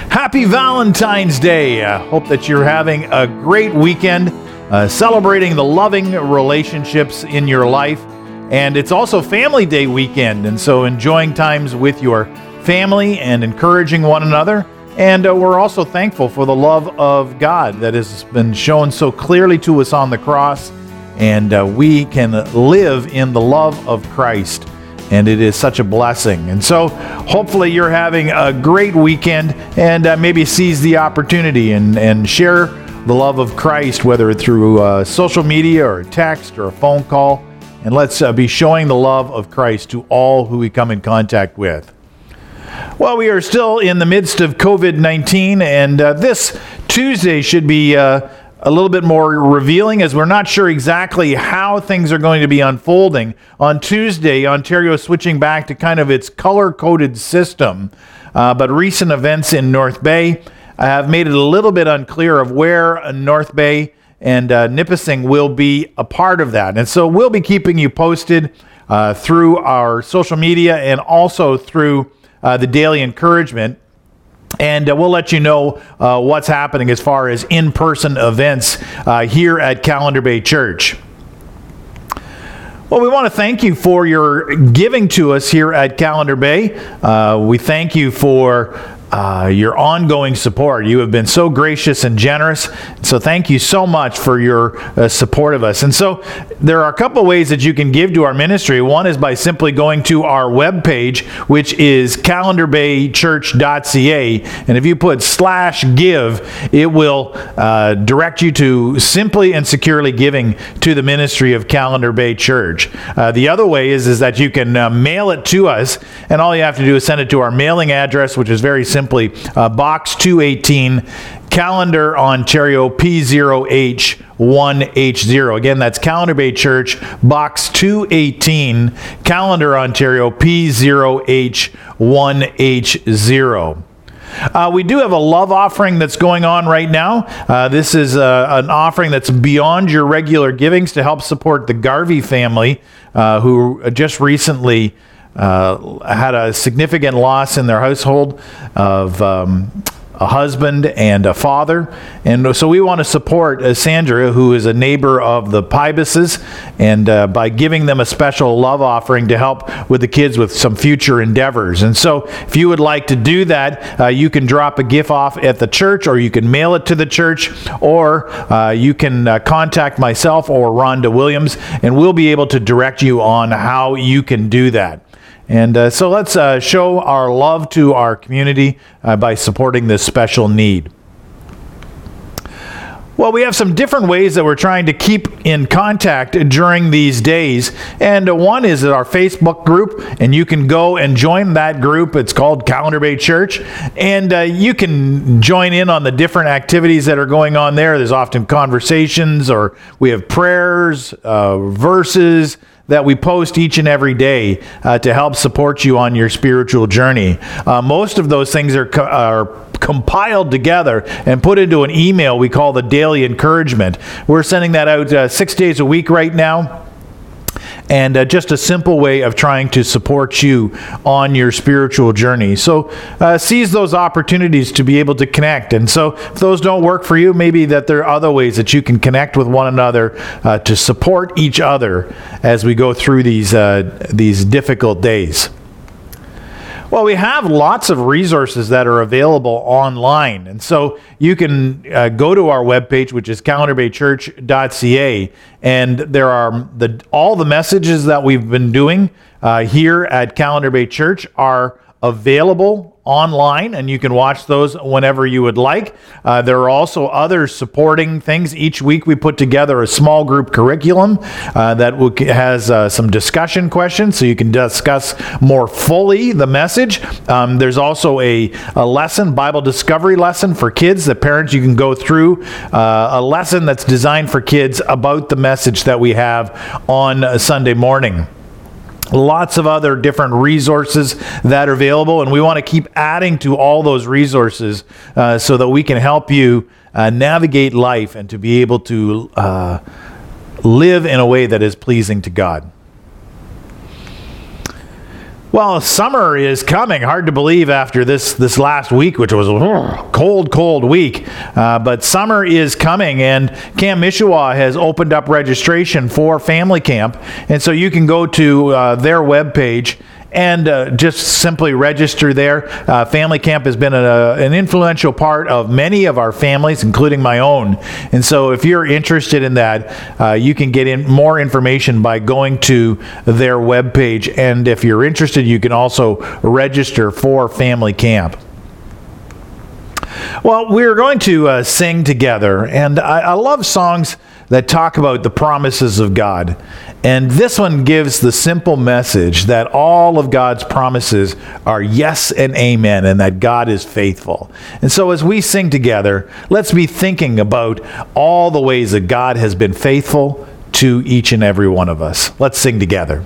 Happy Valentine's Day. Hope that you're having a great weekend, celebrating the loving relationships in your life. And it's also Family Day weekend, and so enjoying times with your family and encouraging one another. And we're also thankful for the love of God that has been shown so clearly to us on the cross, and we can live in the love of Christ. And it is such a blessing. And so hopefully you're having a great weekend, and maybe seize the opportunity and share the love of Christ, whether through social media or a text or a phone call. And let's be showing the love of Christ to all who we come in contact with. Well, we are still in the midst of COVID-19, and this Tuesday should be a little bit more revealing, as we're not sure exactly how things are going to be unfolding. On Tuesday, Ontario is switching back to kind of its color-coded system, but recent events in North Bay have made it a little bit unclear of where North Bay and Nipissing will be a part of that. And so we'll be keeping you posted through our social media and also through the Daily Encouragement. And we'll let you know what's happening as far as in-person events here at Calendar Bay Church. Well, we want to thank you for your giving to us here at Calendar Bay. We thank you for your ongoing support. You have been so gracious and generous. So thank you so much for your support of us. And so there are a couple ways that you can give to our ministry. One is by simply going to our webpage, which is calendarbaychurch.ca. And if you put /give, it will direct you to simply and securely giving to the ministry of Calendar Bay Church. The other way is that you can mail it to us, and all you have to do is send it to our mailing address, which is very simply Box 218, Callender, Ontario, P0H1H0. Again, that's Calendar Bay Church, Box 218, Callender, Ontario, P0H1H0. We do have a love offering that's going on right now. This is an offering that's beyond your regular givings to help support the Garvey family, who just recently had a significant loss in their household of a husband and a father. And so we want to support Sandra, who is a neighbor of the Pybuses, and by giving them a special love offering to help with the kids with some future endeavors. And so if you would like to do that, you can drop a gift off at the church, or you can mail it to the church, or you can contact myself or Rhonda Williams, and we'll be able to direct you on how you can do that. And so let's show our love to our community by supporting this special need. Well, we have some different ways that we're trying to keep in contact during these days. And one is our Facebook group, and you can go and join that group. It's called Calendar Bay Church. And you can join in on the different activities that are going on there. There's often conversations, or we have prayers, verses that we post each and every day to help support you on your spiritual journey. Most of those things are compiled together and put into an email we call the Daily Encouragement. We're sending that out 6 days a week right now. And just a simple way of trying to support you on your spiritual journey. So seize those opportunities to be able to connect. And so if those don't work for you, maybe that there are other ways that you can connect with one another to support each other as we go through these difficult days. Well, we have lots of resources that are available online. And so you can go to our webpage, which is calendarbaychurch.ca, and there are all the messages that we've been doing here at Calendar Bay Church are available online, and you can watch those whenever you would like. There are also other supporting things. Each week we put together a small group curriculum that has some discussion questions, so you can discuss more fully the message. There's also a lesson, Bible discovery lesson for kids. The parents, you can go through a lesson that's designed for kids about the message that we have on a Sunday morning. Lots of other different resources that are available, and we want to keep adding to all those resources so that we can help you navigate life and to be able to live in a way that is pleasing to God. Well, summer is coming. Hard to believe after this last week, which was a cold week. But summer is coming, and Camp Mishawah has opened up registration for family camp. And so you can go to their webpage and just simply register there. Family camp has been an influential part of many of our families, including my own. And so if you're interested in that, you can get more information by going to their webpage. And if you're interested, you can also register for family camp. Well, we're going to sing together, and I love songs that talk about the promises of God. And this one gives the simple message that all of God's promises are yes and amen, and that God is faithful. And so as we sing together, let's be thinking about all the ways that God has been faithful to each and every one of us. Let's sing together.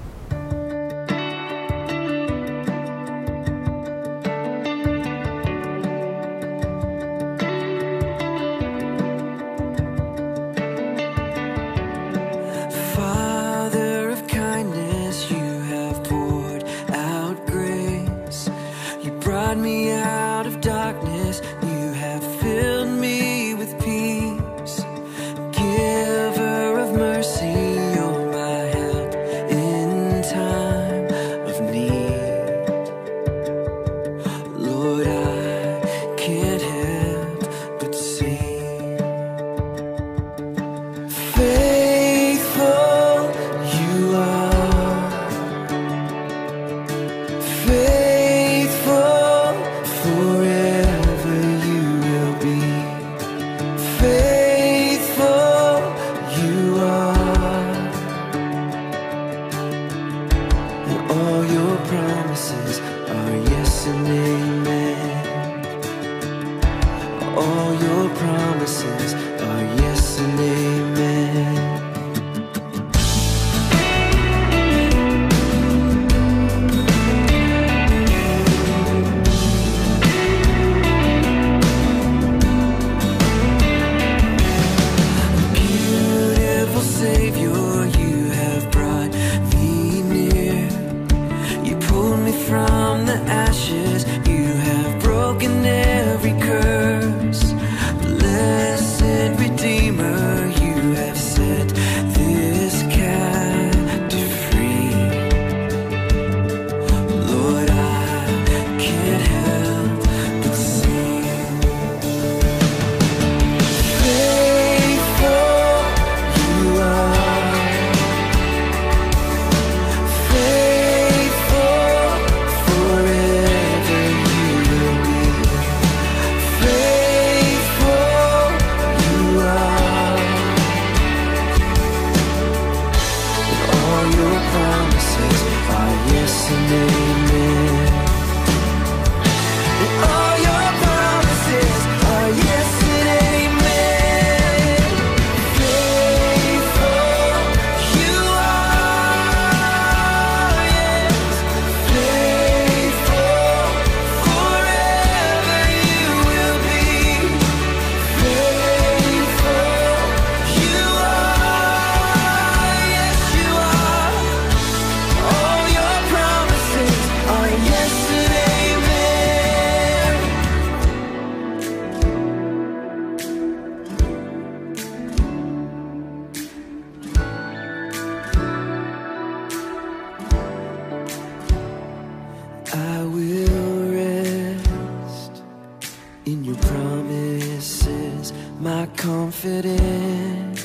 confidence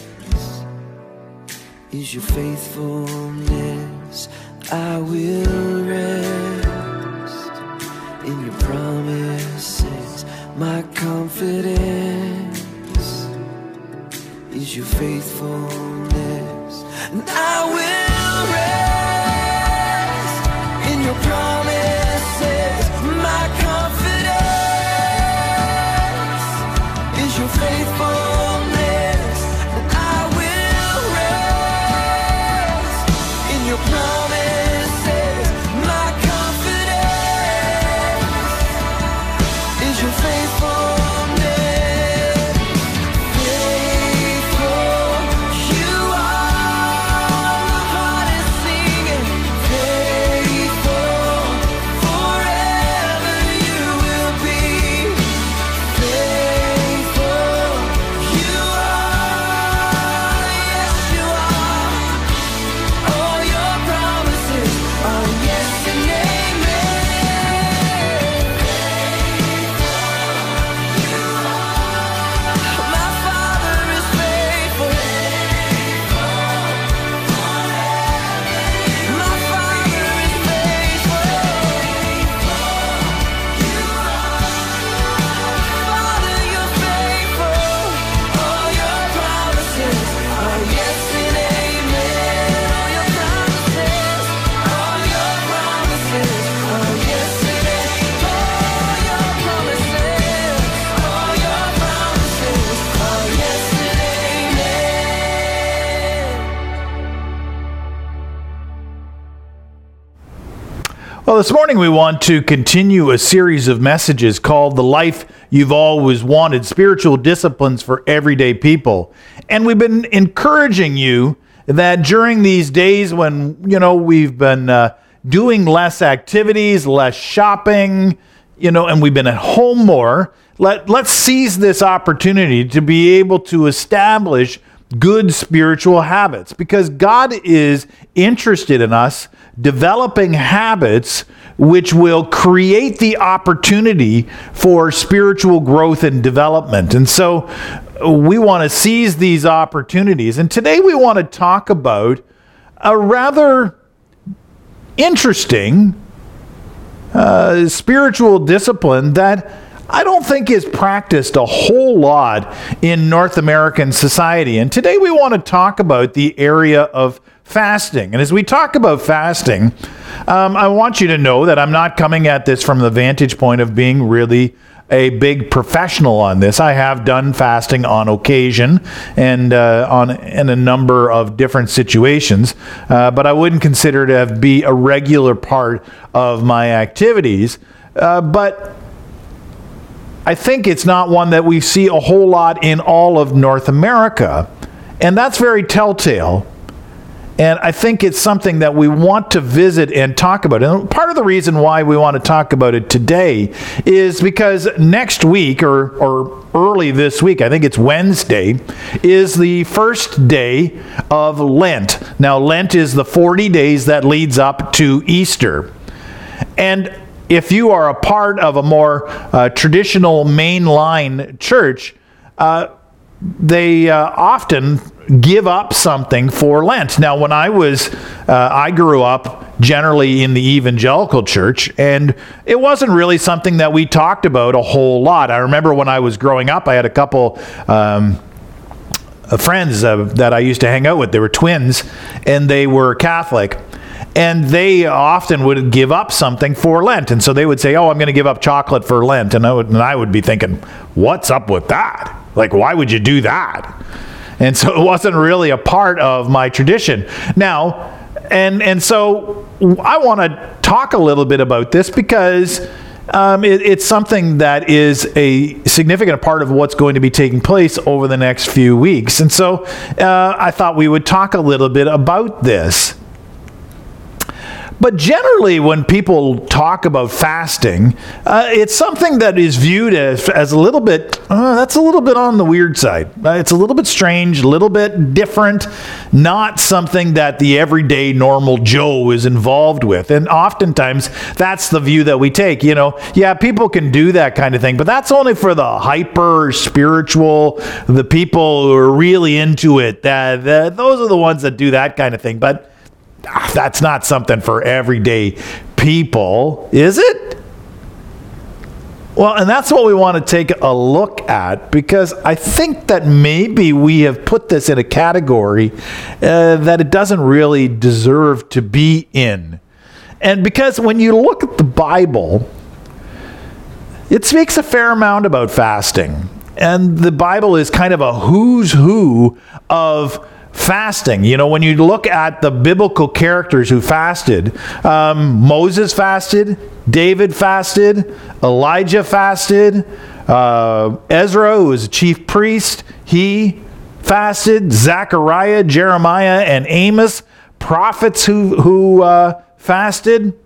is your faithfulness. I will rest in your promises. My confidence is your faithfulness, and I will rest in your promises. My confidence is your faithfulness, and I will rest in your promises. My confidence is your faithfulness. Faithful you are. Well, this morning we want to continue a series of messages called The Life You've Always Wanted, Spiritual Disciplines for Everyday People. And we've been encouraging you that during these days when, we've been doing less activities, less shopping, and we've been at home more, let's seize this opportunity to be able to establish good spiritual habits, because God is interested in us developing habits which will create the opportunity for spiritual growth and development. And so we want to seize these opportunities. And today we want to talk about a rather interesting spiritual discipline that I don't think is practiced a whole lot in North American society. And today we want to talk about the area of fasting. And as we talk about fasting, I want you to know that I'm not coming at this from the vantage point of being really a big professional on this. I have done fasting on occasion and in a number of different situations, but I wouldn't consider it to be a regular part of my activities. But I think it's not one that we see a whole lot in all of North America, and that's very telltale. And I think it's something that we want to visit and talk about. And part of the reason why we want to talk about it today is because next week or early this week, I think it's Wednesday, is the first day of Lent. Now, Lent is the 40 days that leads up to Easter. And if you are a part of a more traditional mainline church, they often give up something for Lent. Now, when I grew up generally in the evangelical church, and it wasn't really something that we talked about a whole lot. I remember when I was growing up, I had a couple friends that I used to hang out with. They were twins, and they were Catholic. And they often would give up something for Lent. And so they would say, I'm going to give up chocolate for Lent. And I would be thinking, what's up with that? Like, why would you do that? And so it wasn't really a part of my tradition. Now, and so I want to talk a little bit about this because it's something that is a significant part of what's going to be taking place over the next few weeks. And so I thought we would talk a little bit about this. But generally, when people talk about fasting, it's something that is viewed as a little bit, that's a little bit on the weird side. It's a little bit strange, a little bit different, not something that the everyday normal Joe is involved with. And oftentimes, that's the view that we take. People can do that kind of thing, but that's only for the hyper spiritual, the people who are really into it. Those are the ones that do that kind of thing. But that's not something for everyday people, is it? Well, and that's what we want to take a look at, because I think that maybe we have put this in a category that it doesn't really deserve to be in. And because when you look at the Bible, it speaks a fair amount about fasting. And the Bible is kind of a who's who of fasting. When you look at the biblical characters who fasted, Moses fasted, David fasted, Elijah fasted, Ezra, who was a chief priest, he fasted, Zechariah, Jeremiah, and Amos, prophets who fasted,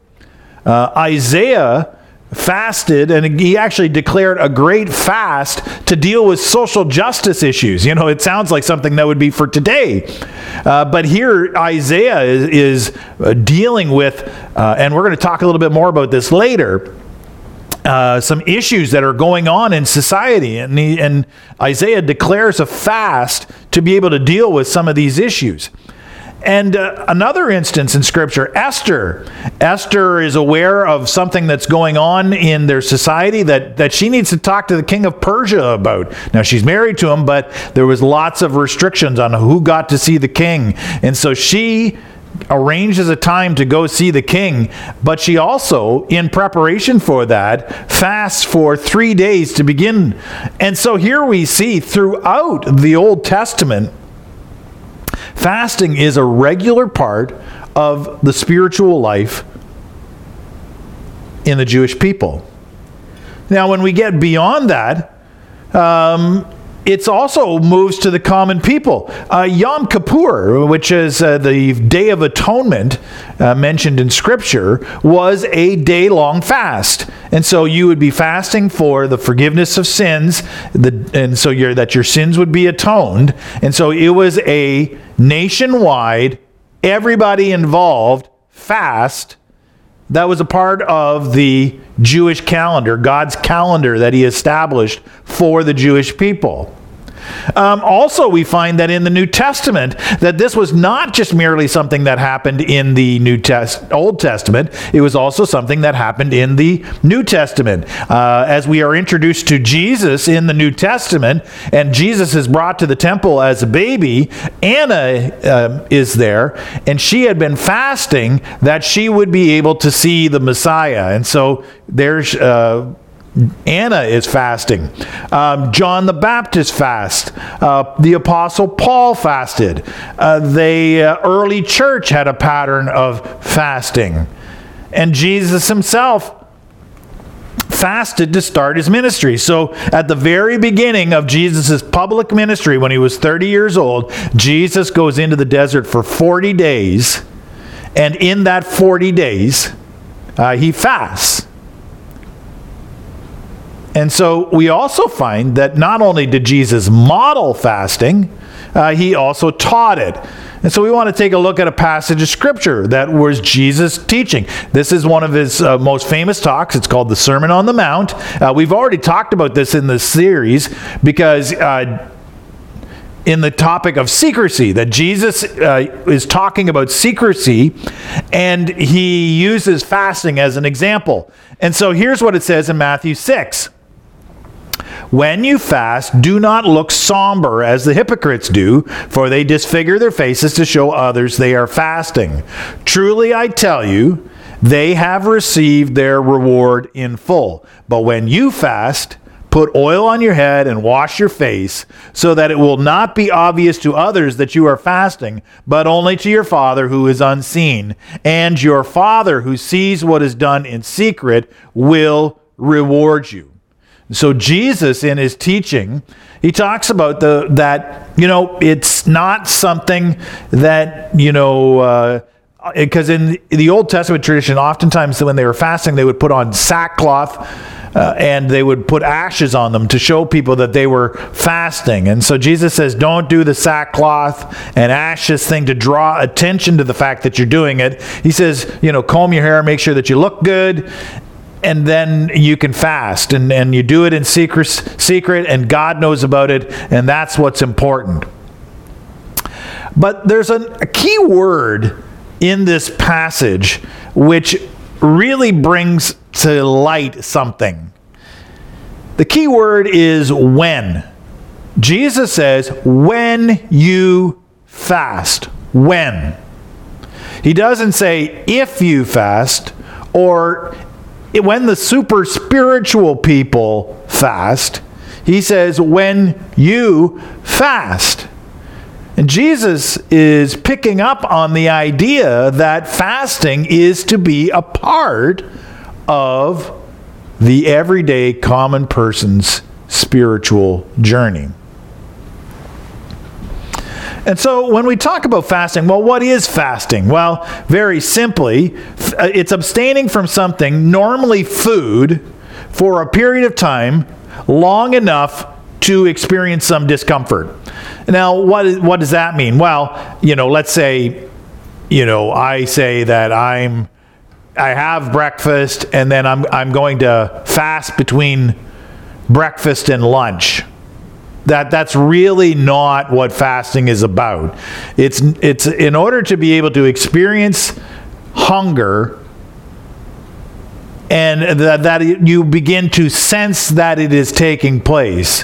Isaiah fasted, and he actually declared a great fast to deal with social justice issues. It sounds like something that would be for today. But here Isaiah is dealing with, and we're going to talk a little bit more about this later, some issues that are going on in society. And Isaiah declares a fast to be able to deal with some of these issues. And another instance in Scripture, Esther. Esther is aware of something that's going on in their society that she needs to talk to the king of Persia about. Now, she's married to him, but there was lots of restrictions on who got to see the king. And so she arranges a time to go see the king, but she also, in preparation for that, fasts for 3 days to begin. And so here we see throughout the Old Testament, fasting is a regular part of the spiritual life in the Jewish people. Now, when we get beyond that, it also moves to the common people. Yom Kippur, which is the Day of Atonement mentioned in Scripture, was a day-long fast. And so you would be fasting for the forgiveness of sins, and so that your sins would be atoned. And so it was a nationwide, everybody involved fast that was a part of the Jewish calendar, God's calendar that he established for the Jewish people. Also, we find that in the New Testament, that this was not just merely something that happened in the Old Testament. It was also something that happened in the New Testament. As we are introduced to Jesus in the New Testament, and Jesus is brought to the temple as a baby, Anna is there, and she had been fasting that she would be able to see the Messiah. And so there's Anna is fasting. John the Baptist fast. The Apostle Paul fasted. The early church had a pattern of fasting. And Jesus himself fasted to start his ministry. So at the very beginning of Jesus' public ministry, when he was 30 years old, Jesus goes into the desert for 40 days. And in that 40 days, he fasts. And so we also find that not only did Jesus model fasting, he also taught it. And so we want to take a look at a passage of Scripture that was Jesus teaching. This is one of his most famous talks. It's called the Sermon on the Mount. We've already talked about this in this series because in the topic of secrecy, that Jesus is talking about secrecy, and he uses fasting as an example. And so here's what it says in Matthew 6. When you fast, do not look somber as the hypocrites do, for they disfigure their faces to show others they are fasting. Truly, I tell you, they have received their reward in full. But when you fast, put oil on your head and wash your face, so that it will not be obvious to others that you are fasting, but only to your Father who is unseen. And your Father who sees what is done in secret will reward you. So Jesus, in his teaching, he talks about that it's not something that, because in the Old Testament tradition, oftentimes when they were fasting, they would put on sackcloth and they would put ashes on them to show people that they were fasting. And so Jesus says, don't do the sackcloth and ashes thing to draw attention to the fact that you're doing it. He says, comb your hair, make sure that you look good, and then you can fast, and you do it in secret, and God knows about it, and that's what's important. But there's a key word in this passage which really brings to light something. The key word is when. Jesus says, when you fast. When. He doesn't say if you fast, or when the super spiritual people fast. He says when you fast. And Jesus is picking up on the idea that fasting is to be a part of the everyday common person's spiritual journey. And so when we talk about fasting, well, what is fasting? Well, very simply, it's abstaining from something, normally food, for a period of time long enough to experience some discomfort. Now, what does that mean? Well, let's say, I say that I have breakfast and then I'm going to fast between breakfast and lunch. That's really not what fasting is about. It's in order to be able to experience hunger, and that you begin to sense that it is taking place.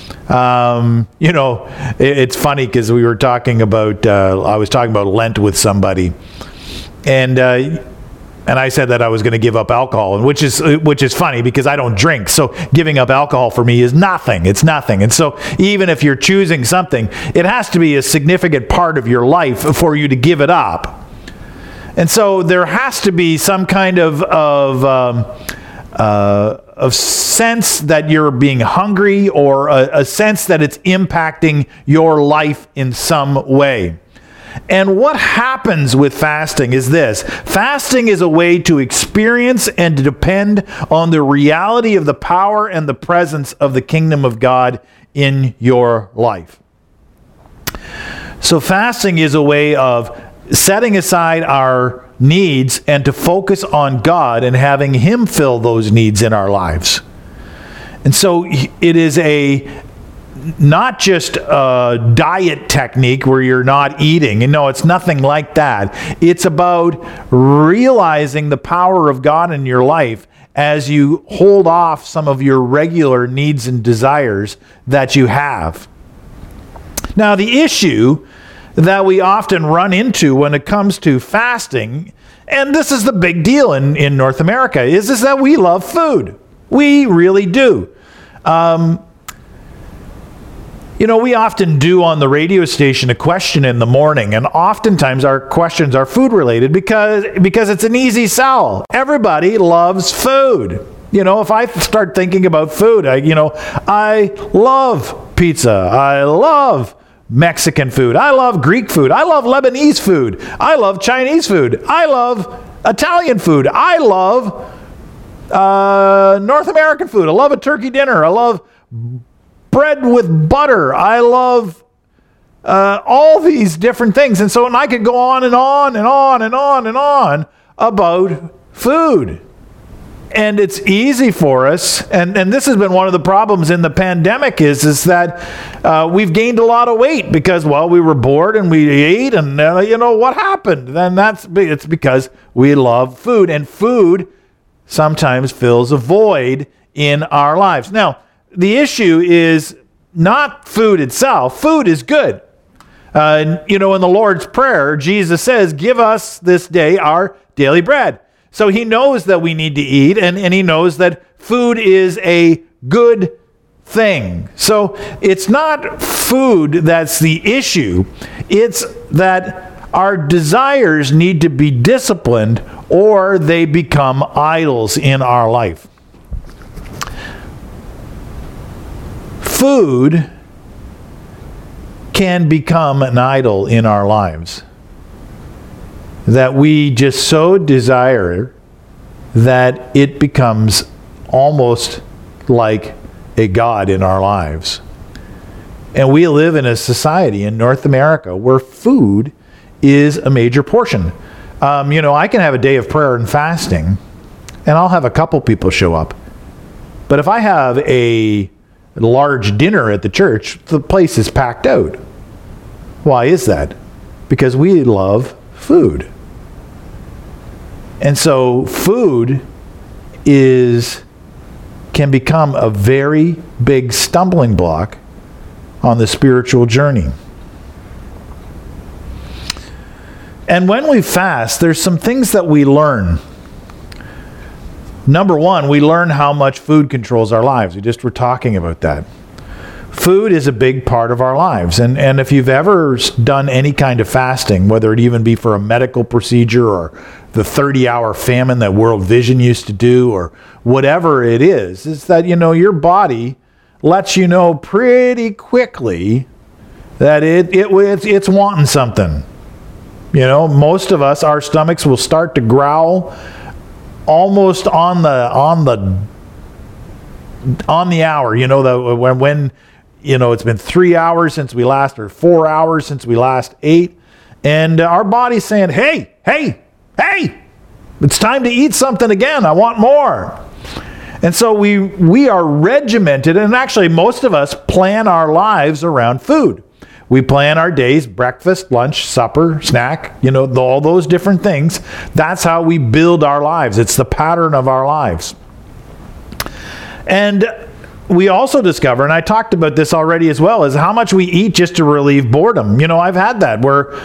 It's funny because we were talking about I was talking about Lent with somebody, and I said that I was going to give up alcohol, and which is funny because I don't drink. So giving up alcohol for me is nothing. It's nothing. And so even if you're choosing something, it has to be a significant part of your life for you to give it up. And so there has to be some kind of sense that you're being hungry, or a sense that it's impacting your life in some way. And what happens with fasting is this. Fasting is a way to experience and to depend on the reality of the power and the presence of the kingdom of God in your life. So fasting is a way of setting aside our needs and to focus on God and having Him fill those needs in our lives. And so it is not just a diet technique where you're not eating. And no, it's nothing like that. It's about realizing the power of God in your life as you hold off some of your regular needs and desires that you have. Now, the issue that we often run into when it comes to fasting, and this is the big deal in North America, is that we love food. We really do. We often do on the radio station a question in the morning, and oftentimes our questions are food related because it's an easy sell. Everybody loves food. If I start thinking about food, I love pizza. I love Mexican food. I love Greek food. I love Lebanese food. I love Chinese food. I love Italian food. I love North American food. I love a turkey dinner. I love bread with butter. I love all these different things. And so I could go on and on and on and on and on about food. And it's easy for us, and this has been one of the problems in the pandemic is that we've gained a lot of weight because, we were bored and we ate, and what happened? Then it's because we love food, and food sometimes fills a void in our lives. Now, the issue is not food itself. Food is good. In the Lord's Prayer, Jesus says, "Give us this day our daily bread." So He knows that we need to eat, and He knows that food is a good thing. So it's not food that's the issue. It's that our desires need to be disciplined, or they become idols in our life. Food can become an idol in our lives that we just so desire that it becomes almost like a god in our lives. And we live in a society in North America where food is a major portion. I can have a day of prayer and fasting, and I'll have a couple people show up. But if I have a large dinner at the church, the place is packed out. Why is that? Because we love food. And so food can become a very big stumbling block on the spiritual journey. And when we fast, there's some things that we learn. Number one, we learn how much food controls our lives. We just were talking about that. Food is a big part of our lives. And if you've ever done any kind of fasting, whether it even be for a medical procedure or the 30-hour famine that World Vision used to do, or whatever it is that, your body lets you know pretty quickly that it's wanting something. Most of us, our stomachs will start to growl almost on the hour. When it's been 3 hours since we last, or 4 hours since we last ate, and our body's saying, hey, it's time to eat something again. I want more. And so we are regimented, and actually most of us plan our lives around food. We plan our days, breakfast, lunch, supper, snack, all those different things. That's how we build our lives. It's the pattern of our lives. And we also discover, and I talked about this already as well, is how much we eat just to relieve boredom. I've had that where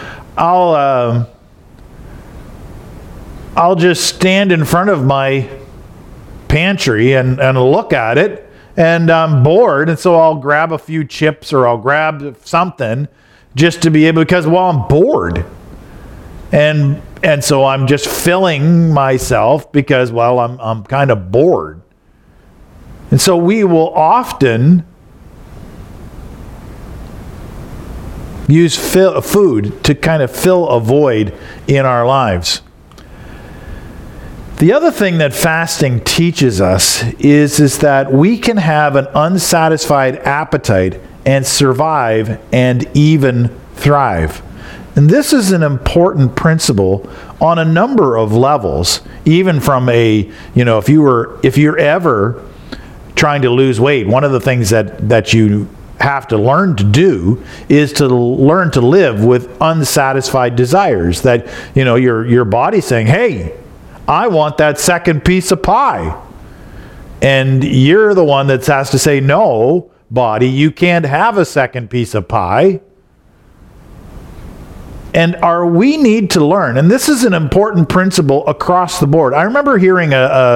I'll just stand in front of my pantry and look at it, and I'm bored, and so I'll grab a few chips or I'll grab something just to be able, because I'm bored. And And so I'm just filling myself because, well, I'm kind of bored. And so we will often use food to kind of fill a void in our lives. The other thing that fasting teaches us is that we can have an unsatisfied appetite and survive and even thrive. And this is an important principle on a number of levels, even from if you're ever trying to lose weight, one of the things that you have to learn to do is to learn to live with unsatisfied desires. That, your body's saying, hey, I want that second piece of pie. And you're the one that has to say, no, body, you can't have a second piece of pie. And we need to learn, and this is an important principle across the board. I remember hearing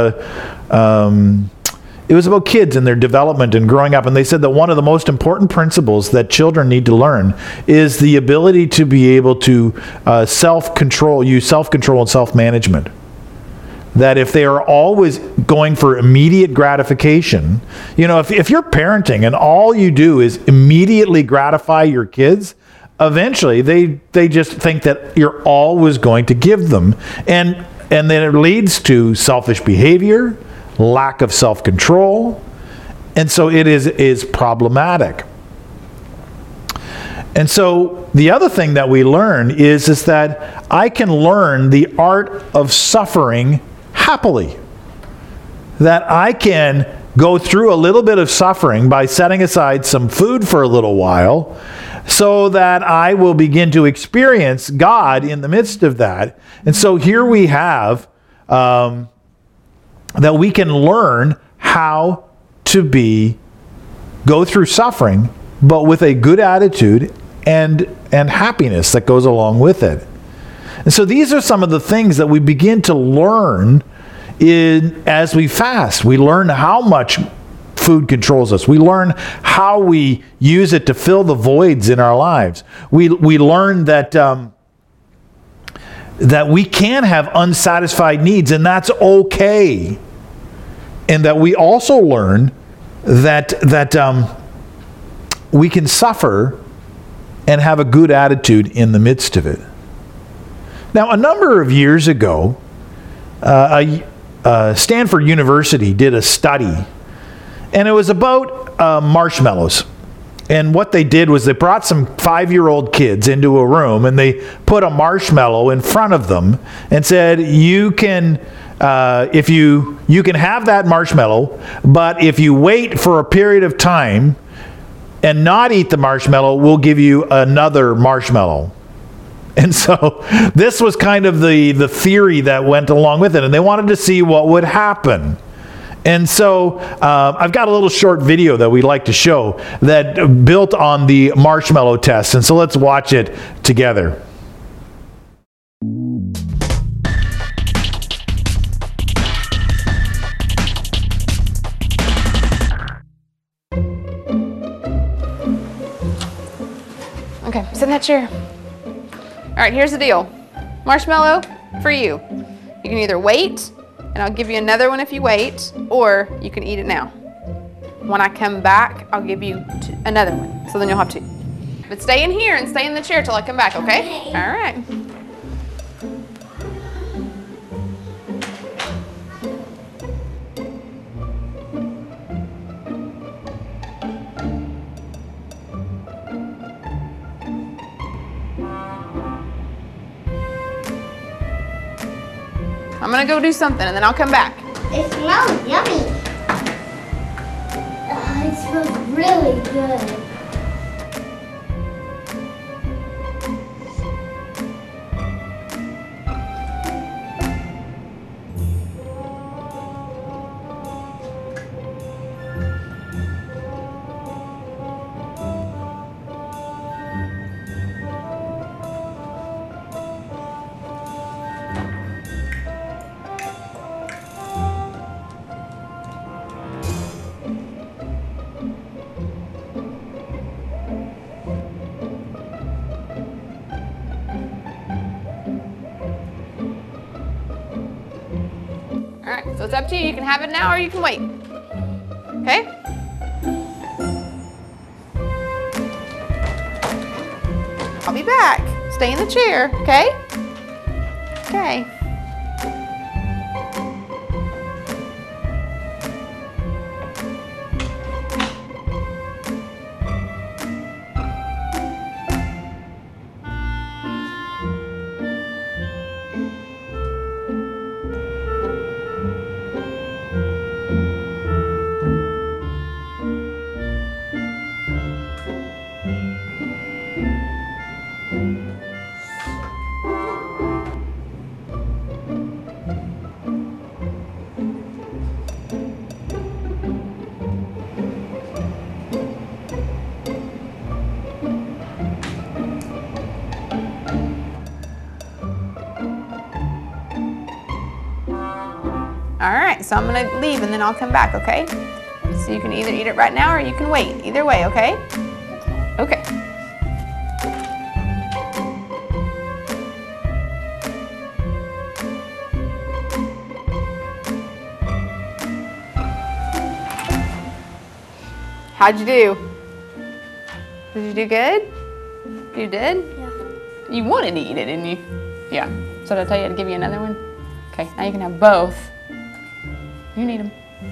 it was about kids and their development and growing up, and they said that one of the most important principles that children need to learn is the ability to be able to use self-control and self-management. That if they are always going for immediate gratification, if you're parenting and all you do is immediately gratify your kids, eventually they just think that you're always going to give them. And then it leads to selfish behavior, lack of self-control, and so it is problematic. And so the other thing that we learn is that I can learn the art of suffering happily. That I can go through a little bit of suffering by setting aside some food for a little while so that I will begin to experience God in the midst of that. And so here we have that we can learn how to go through suffering, but with a good attitude and happiness that goes along with it. And so these are some of the things that we begin to learn as we fast. We learn how much food controls us. We learn how we use it to fill the voids in our lives. We learn that we can have unsatisfied needs, and that's okay. And that we also learn that we can suffer and have a good attitude in the midst of it. Now, a number of years ago, Stanford University did a study, and it was about marshmallows. And what they did was they brought some 5-year-old kids into a room, and they put a marshmallow in front of them and said, you can have that marshmallow, but if you wait for a period of time and not eat the marshmallow, we'll give you another marshmallow. And so this was kind of the theory that went along with it, and they wanted to see what would happen. And so I've got a little short video that we'd like to show that built on the marshmallow test. And so let's watch it together. Okay, sit in that chair. All right, here's the deal. Marshmallow for you. You can either wait, and I'll give you another one if you wait, or you can eat it now. When I come back, I'll give you another one, so then you'll have two. But stay in here and stay in the chair till I come back, okay? All right. I'm gonna go do something and then I'll come back. It smells yummy. It smells really good. right, so it's up to you. You can have it now or you can wait. Okay? I'll be back. Stay in the chair, okay? Okay. All right, so I'm gonna leave and then I'll come back, okay? So you can either eat it right now or you can wait. Either way, okay? Okay. How'd you do? Did you do good? You did? Yeah. You wanted to eat it, didn't you? Yeah. So did I tell you to give you another one? Okay, now you can have both. You need them.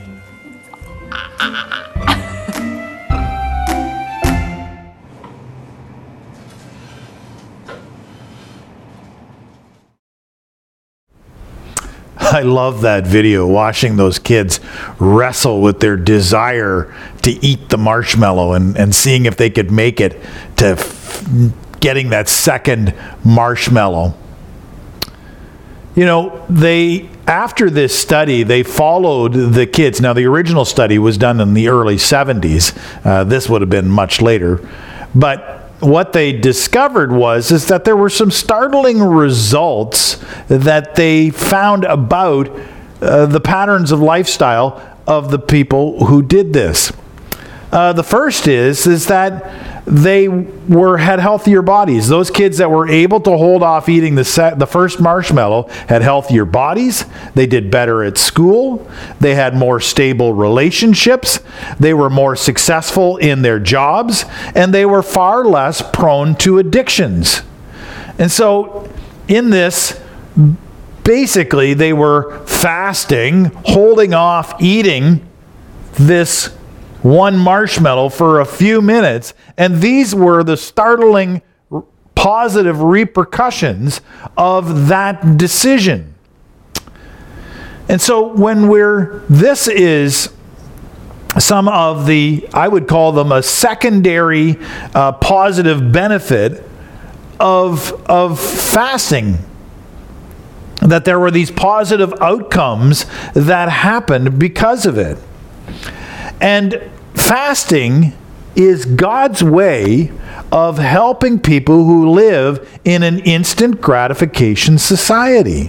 I love that video, watching those kids wrestle with their desire to eat the marshmallow and seeing if they could make it to getting that second marshmallow. You know, after this study, they followed the kids. Now, the original study was done in the early 70s. This would have been much later. But what they discovered is that there were some startling results that they found about the patterns of lifestyle of the people who did this. The first is that they had healthier bodies. Those kids that were able to hold off eating the first marshmallow had healthier bodies. They did better at school. They had more stable relationships. They were more successful in their jobs, and they were far less prone to addictions. And so in this, basically they were fasting, holding off eating this one marshmallow for a few minutes, and these were the startling positive repercussions of that decision. And so this is some of the, I would call them a secondary positive benefit of fasting. That there were these positive outcomes that happened because of it. And fasting is God's way of helping people who live in an instant gratification society.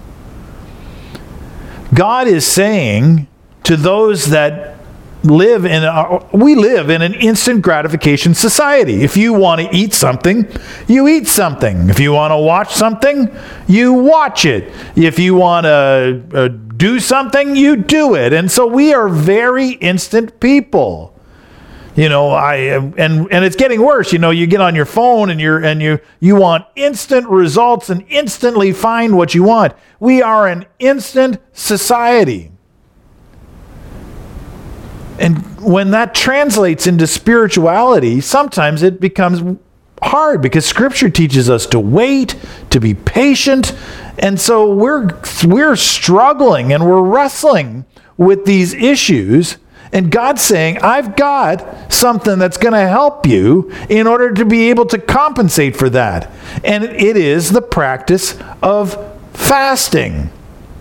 God is saying to those that we live in an instant gratification society. If you want to eat something, you eat something. If you want to watch something, you watch it. If you want to do something, you do it. And so we are very instant people. You know, and it's getting worse. You know, you get on your phone and you want instant results and instantly find what you want. We are an instant society. And when that translates into spirituality, sometimes it becomes hard because Scripture teaches us to wait, to be patient. And so we're struggling and we're wrestling with these issues. And God's saying, I've got something that's going to help you in order to be able to compensate for that. And it is the practice of fasting.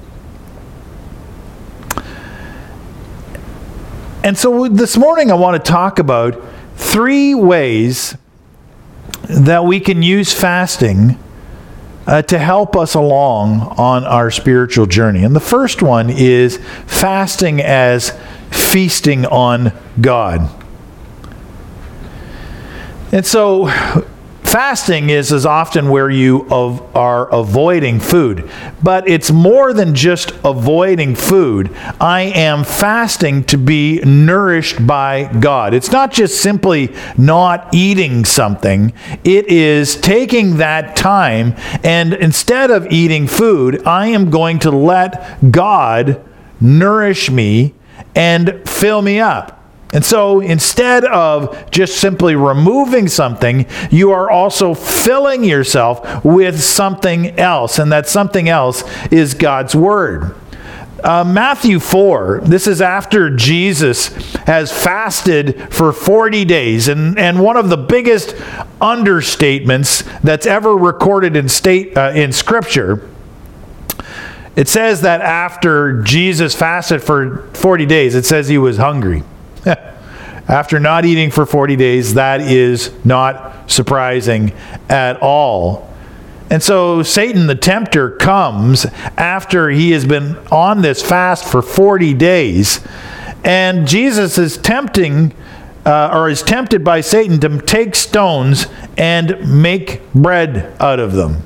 And so this morning I want to talk about 3 ways that we can use fasting to help us along on our spiritual journey. And the first one is fasting as feasting on God. And so Fasting is often where you are avoiding food, but it's more than just avoiding food. I am fasting to be nourished by God. It's not just simply not eating something. It is taking that time, and instead of eating food, I am going to let God nourish me and fill me up. And so instead of just simply removing something, you are also filling yourself with something else. And that something else is God's Word. Matthew 4, this is after Jesus has fasted for 40 days. And one of the biggest understatements that's ever recorded in Scripture, it says that after Jesus fasted for 40 days, it says he was hungry. After not eating for 40 days, that is not surprising at all. And so Satan the tempter comes after he has been on this fast for 40 days. And Jesus is tempted by Satan to take stones and make bread out of them.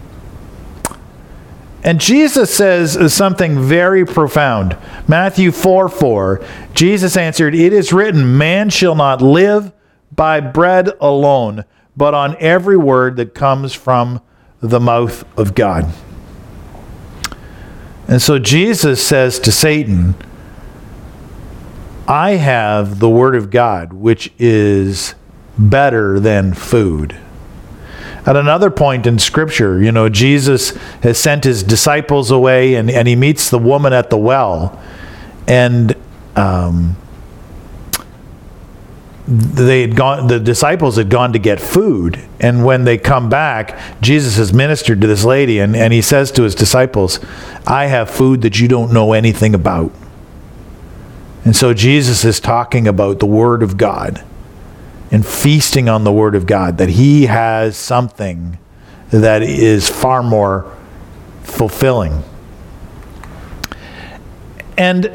And Jesus says something very profound. Matthew 4:4, Jesus answered, "It is written, man shall not live by bread alone, but on every word that comes from the mouth of God." And so Jesus says to Satan, I have the Word of God, which is better than food. At another point in Scripture, Jesus has sent his disciples away, and he meets the woman at the well. And the disciples had gone to get food. And when they come back, Jesus has ministered to this lady, and he says to his disciples, I have food that you don't know anything about. And so Jesus is talking about the Word of God and feasting on the Word of God, that he has something that is far more fulfilling. And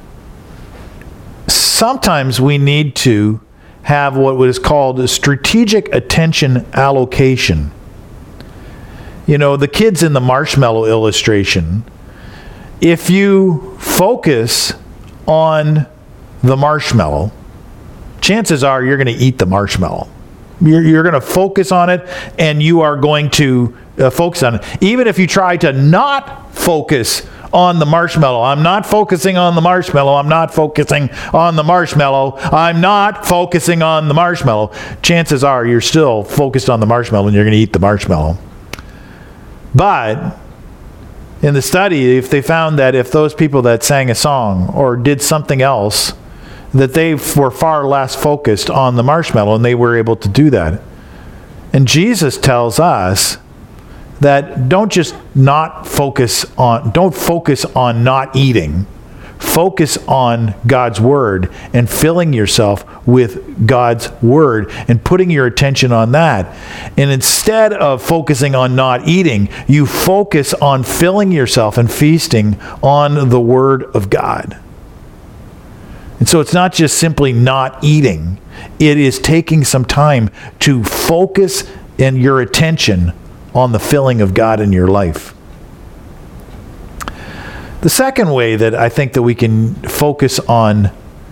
sometimes we need to have what is called a strategic attention allocation. The kids in the marshmallow illustration, if you focus on the marshmallow, chances are you're going to eat the marshmallow. You're going to focus on it, and you are going to focus on it. Even if you try to not focus on the marshmallow. I'm not focusing on the marshmallow. I'm not focusing on the marshmallow. I'm not focusing on the marshmallow. Chances are you're still focused on the marshmallow, and you're going to eat the marshmallow. But in the study, if they found that if those people that sang a song or did something else, that they were far less focused on the marshmallow, and they were able to do that. And Jesus tells us that don't focus on not eating. Focus on God's Word and filling yourself with God's Word and putting your attention on that. And instead of focusing on not eating, you focus on filling yourself and feasting on the Word of God. And so it's not just simply not eating. It is taking some time to focus in your attention on the filling of God in your life. The second way that I think that we can focus on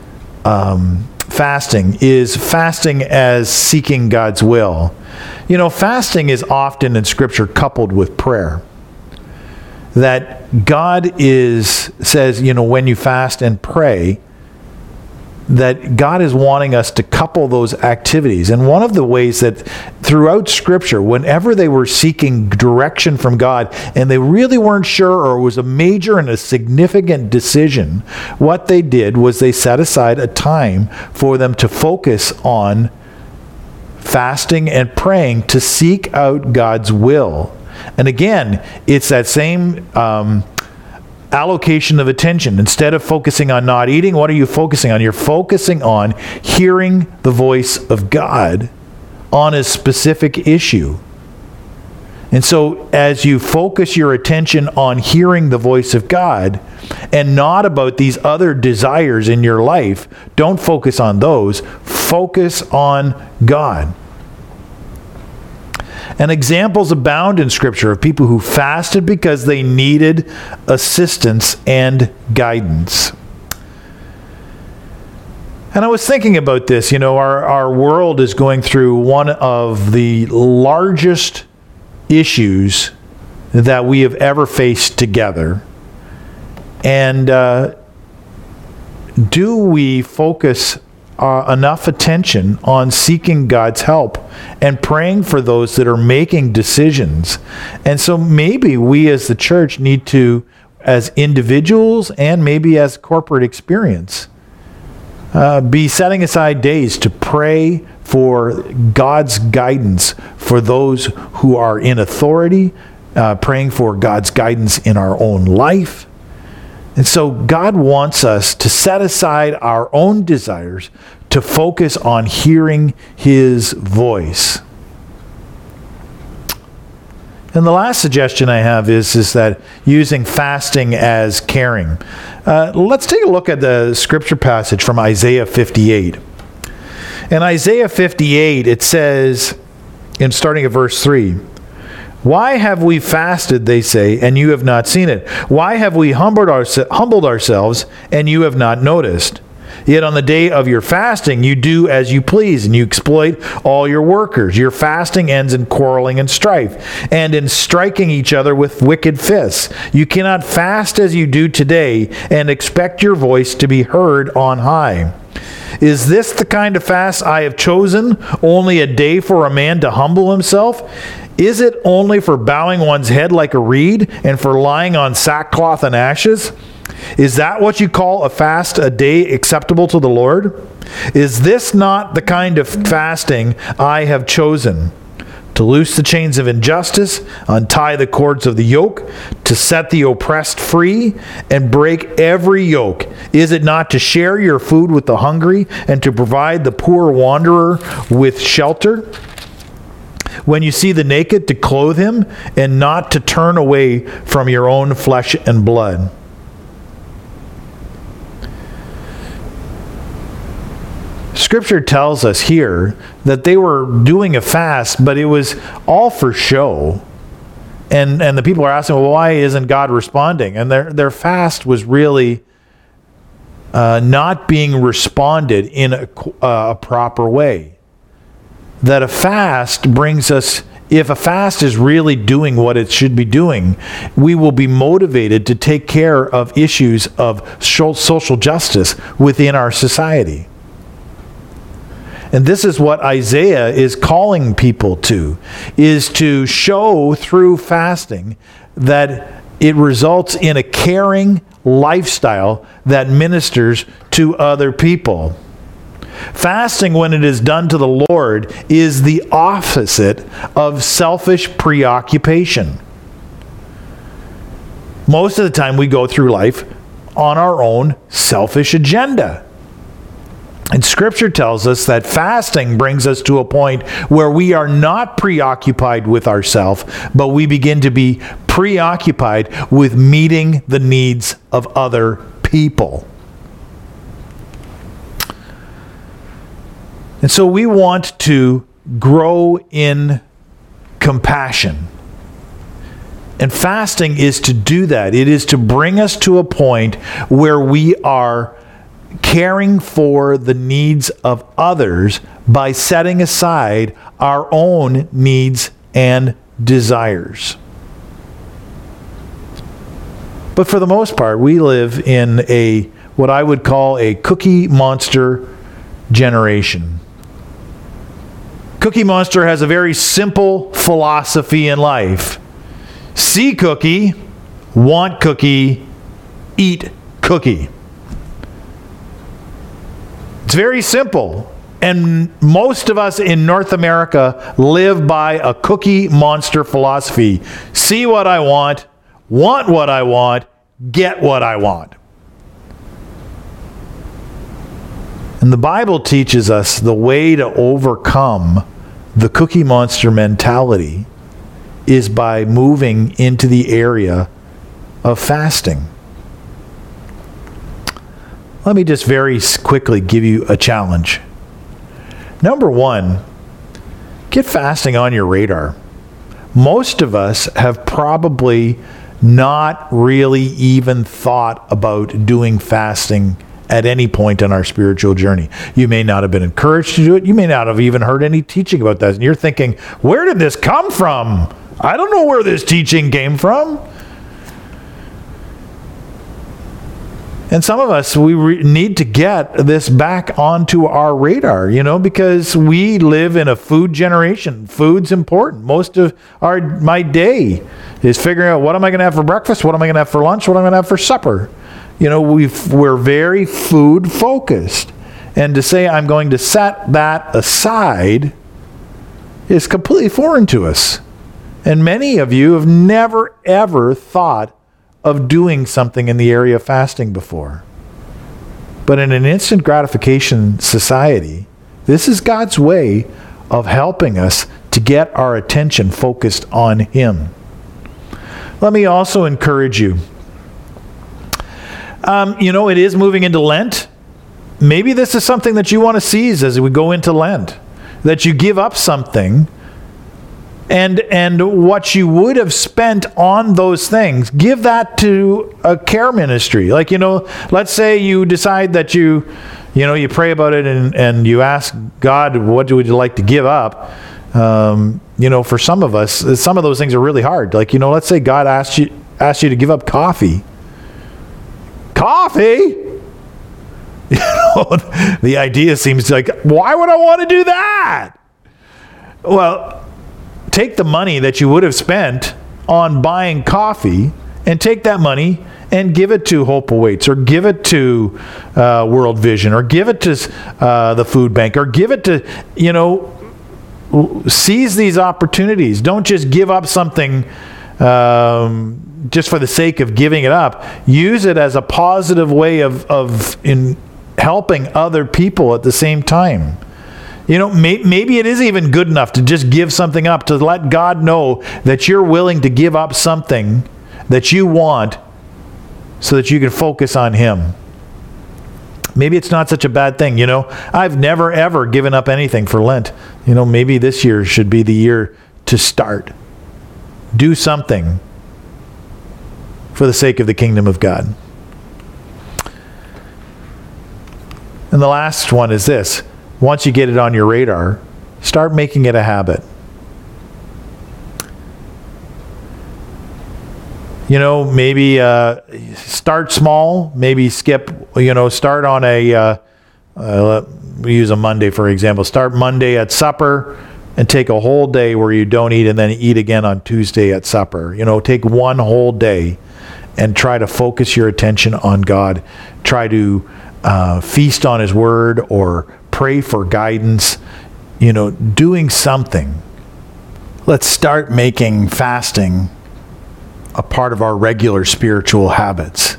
fasting is fasting as seeking God's will. Fasting is often in Scripture coupled with prayer. That God says, when you fast and pray, that God is wanting us to couple those activities. And one of the ways that throughout Scripture, whenever they were seeking direction from God and they really weren't sure, or it was a major and a significant decision, what they did was they set aside a time for them to focus on fasting and praying to seek out God's will. And again, it's that same allocation of attention. Instead of focusing on not eating, what are you focusing on? You're focusing on hearing the voice of God on a specific issue. And so as you focus your attention on hearing the voice of God and not about these other desires in your life, don't focus on those. Focus on God. And examples abound in Scripture of people who fasted because they needed assistance and guidance. And I was thinking about this. You know, our world is going through one of the largest issues that we have ever faced together. And do we focus enough attention on seeking God's help and praying for those that are making decisions? And so maybe we as the church need to, as individuals and maybe as corporate experience, be setting aside days to pray for God's guidance for those who are in authority, praying for God's guidance in our own life. And so God wants us to set aside our own desires to focus on hearing His voice. And the last suggestion I have is that using fasting as caring. Let's take a look at the scripture passage from Isaiah 58. In Isaiah 58, it says, starting at verse 3, "Why have we fasted, they say, and you have not seen it? Why have we humbled ourselves, and you have not noticed? Yet on the day of your fasting, you do as you please, and you exploit all your workers. Your fasting ends in quarreling and strife, and in striking each other with wicked fists. You cannot fast as you do today, and expect your voice to be heard on high. Is this the kind of fast I have chosen, only a day for a man to humble himself? Is it only for bowing one's head like a reed, and for lying on sackcloth and ashes? Is that what you call a fast, a day acceptable to the Lord? Is this not the kind of fasting I have chosen? To loose the chains of injustice, untie the cords of the yoke, to set the oppressed free, and break every yoke. Is it not to share your food with the hungry, and to provide the poor wanderer with shelter? When you see the naked, to clothe him, and not to turn away from your own flesh and blood?" Scripture tells us here that they were doing a fast, but it was all for show. And the people are asking, well, why isn't God responding? And their fast was really not being responded in a proper way. That a fast brings us, if a fast is really doing what it should be doing, we will be motivated to take care of issues of social justice within our society. And this is what Isaiah is calling people to, is to show through fasting that it results in a caring lifestyle that ministers to other people. Fasting, when it is done to the Lord, is the opposite of selfish preoccupation. Most of the time we go through life on our own selfish agenda. And Scripture tells us that fasting brings us to a point where we are not preoccupied with ourselves, but we begin to be preoccupied with meeting the needs of other people. And so we want to grow in compassion. And fasting is to do that. It is to bring us to a point where we are caring for the needs of others by setting aside our own needs and desires. But for the most part, we live in what I would call a Cookie Monster generation. Cookie Monster has a very simple philosophy in life. See cookie, want cookie, eat cookie. It's very simple. And most of us in North America live by a Cookie Monster philosophy. See what I want what I want, get what I want. And the Bible teaches us the way to overcome the Cookie Monster mentality is by moving into the area of fasting. Let me just very quickly give you a challenge. Number one, get fasting on your radar. most of us have probably not really even thought about doing fasting at any point in our spiritual journey. You may not have been encouraged to do it. You may not have even heard any teaching about that. And you're thinking, where did this come from? I don't know where this teaching came from. And some of us, we need to get this back onto our radar, because we live in a food generation. Food's important. Most of my day is figuring out, what am I going to have for breakfast? What am I going to have for lunch? What am I going to have for supper? We're very food focused. And to say I'm going to set that aside is completely foreign to us. And many of you have never, ever thought of doing something in the area of fasting before. But in an instant gratification society, this is God's way of helping us to get our attention focused on Him. Let me also encourage you. It is moving into Lent. Maybe this is something that you want to seize as we go into Lent. That you give up something, and what you would have spent on those things, give that to a care ministry. Like, let's say you decide that you pray about it and you ask God, what would you like to give up? For some of us, some of those things are really hard. Like, let's say God asked you to give up coffee. Coffee? The idea seems like, why would I want to do that? Well, take the money that you would have spent on buying coffee and take that money and give it to Hope Awaits, or give it to World Vision, or give it to the food bank, or give it to, seize these opportunities. Don't just give up something just for the sake of giving it up. Use it as a positive way of in helping other people at the same time. Maybe it is even good enough to just give something up, to let God know that you're willing to give up something that you want so that you can focus on Him. Maybe it's not such a bad thing. I've never, ever given up anything for Lent. Maybe this year should be the year to start. Do something for the sake of the kingdom of God. And the last one is this. Once you get it on your radar, start making it a habit. Maybe start small. Maybe skip, start on we use a Monday, for example. Start Monday at supper and take a whole day where you don't eat, and then eat again on Tuesday at supper. Take one whole day and try to focus your attention on God. Try to feast on His Word, or pray for guidance, doing something. Let's start making fasting a part of our regular spiritual habits.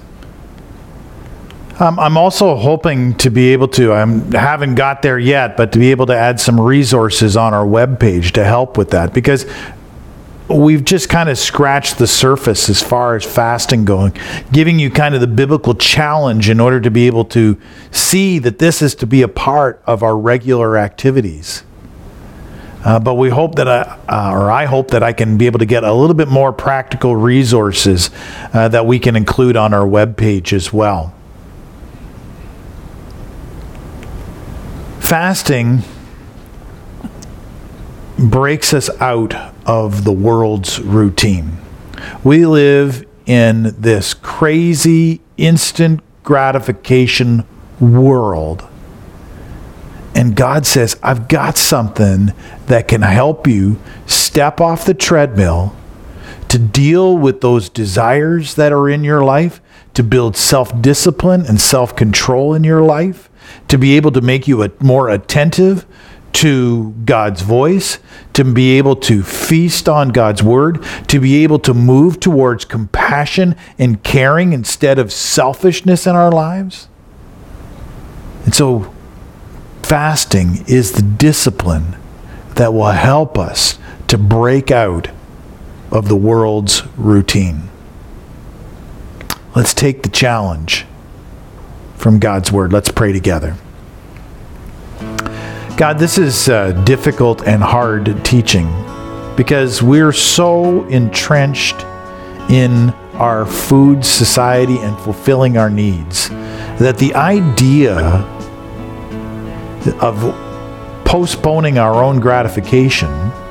I'm also hoping to be able to, I haven't got there yet, but to be able to add some resources on our webpage to help with that, because we've just kind of scratched the surface as far as fasting going, giving you kind of the biblical challenge in order to be able to see that this is to be a part of our regular activities. But we hope that I hope that I can be able to get a little bit more practical resources that we can include on our webpage as well. Fasting breaks us out of the world's routine. We live in this crazy instant gratification world. And God says, I've got something that can help you step off the treadmill, to deal with those desires that are in your life, to build self-discipline and self-control in your life, to be able to make you more attentive to God's voice, to be able to feast on God's Word, to be able to move towards compassion and caring instead of selfishness in our lives. And so fasting is the discipline that will help us to break out of the world's routine. Let's take the challenge from God's Word. Let's pray together. God, this is difficult and hard teaching. because we're so entrenched in our food society and fulfilling our needs that the idea of postponing our own gratification,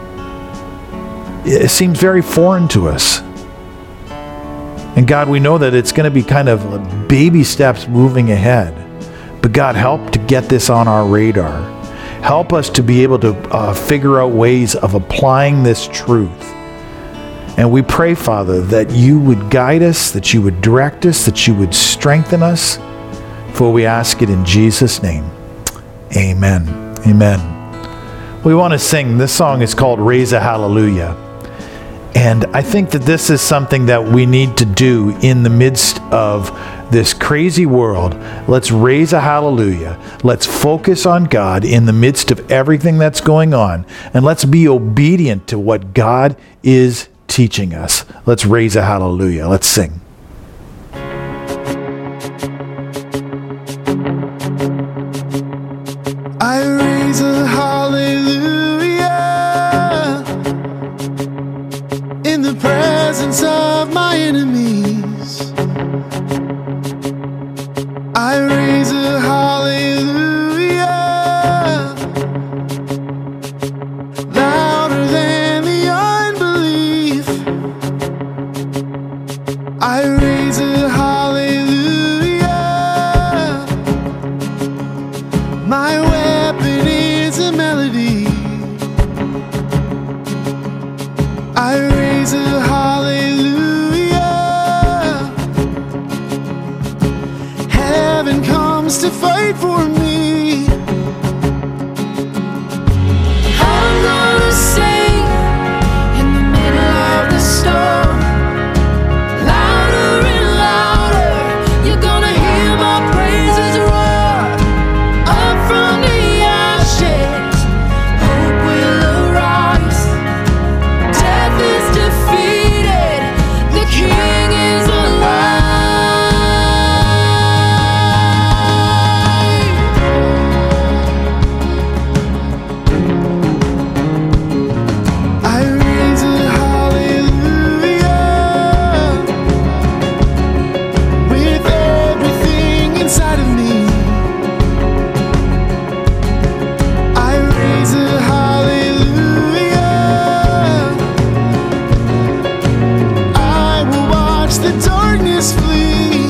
it seems very foreign to us. And God, we know that it's going to be kind of baby steps moving ahead. But God, help to get this on our radar. Help us to be able to figure out ways of applying this truth. And we pray, Father, that you would guide us, that you would direct us, that you would strengthen us. For we ask it in Jesus' name. Amen. Amen. We want to sing. This song is called Raise a Hallelujah. And I think that this is something that we need to do in the midst of this crazy world. Let's raise a hallelujah. Let's focus on God in the midst of everything that's going on. And let's be obedient to what God is teaching us. Let's raise a hallelujah. Let's sing. I raise a hallelujah in the presence of my enemies. I raise a hallelujah louder than the unbelief. I raise a hallelujah. My weapon is a melody. I raise a hallelujah. Heaven comes to fight for me. I'm gonna sing in the middle of the storm. Louder and louder, you're gonna hear my praises roar. Up from the ashes, hope will arise. Death is defeated, the King is alive. I raise a hallelujah with everything inside of me. I raise a hallelujah. I will watch the darkness flee.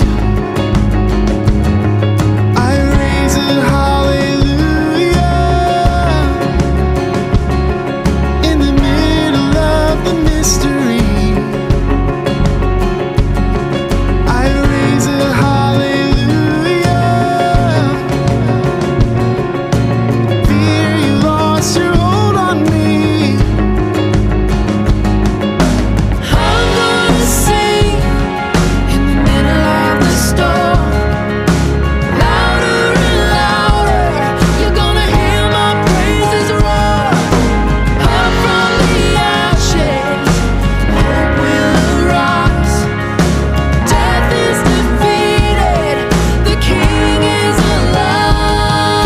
I raise a hallelujah in the middle of the mystery. I raise a hallelujah. Fear, you lost your hold on me. I'm gonna sing in the middle of the storm. Louder and louder, you're gonna hear my praises roar. Up from the ashes, hope will arise. Death is defeated, the King is alive.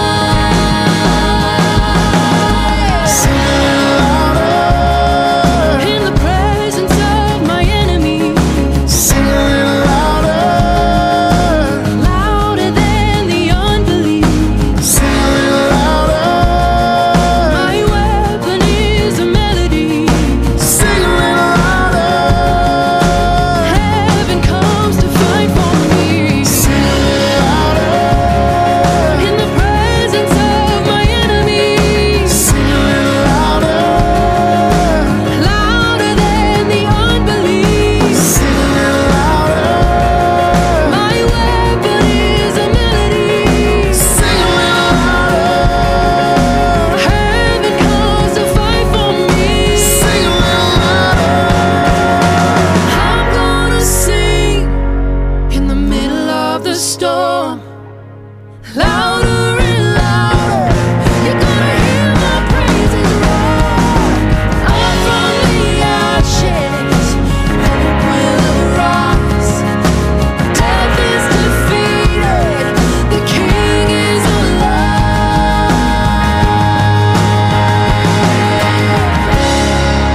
Sing louder in the presence of my enemies. Sing a little louder, louder than the unbelief. Sing a little louder, my weapon is a melody. Sing a little louder, heaven comes to fight for me. Sing a little louder in the presence of my enemies. Sing a little louder, louder than the unbelief. Sing a little louder, my weapon is a melody. Sing a little louder, heaven comes to fight for me. Sing a little louder. I'm gonna sing in the middle of the storm. Louder and louder, you're gonna hear my praises roar. Up from the ashes, hope will arise. Death is defeated, the King is alive.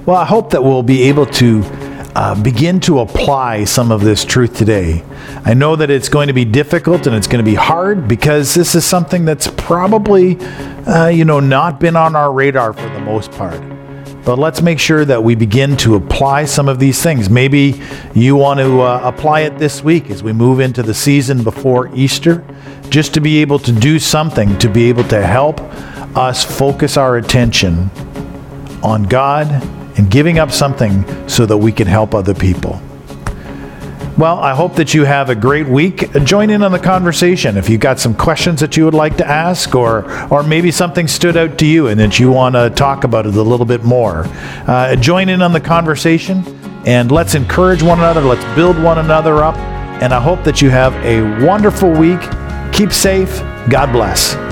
Well, I hope that we'll be able to begin to apply some of this truth today. I know that it's going to be difficult and it's going to be hard because this is something that's probably, not been on our radar for the most part. But let's make sure that we begin to apply some of these things. Maybe you want to apply it this week as we move into the season before Easter, just to be able to do something to be able to help us focus our attention on God and giving up something so that we can help other people. Well, I hope that you have a great week. Join in on the conversation if you've got some questions that you would like to ask, or maybe something stood out to you and that you want to talk about it a little bit more. Join in on the conversation and let's encourage one another. Let's build one another up. And I hope that you have a wonderful week. Keep safe. God bless.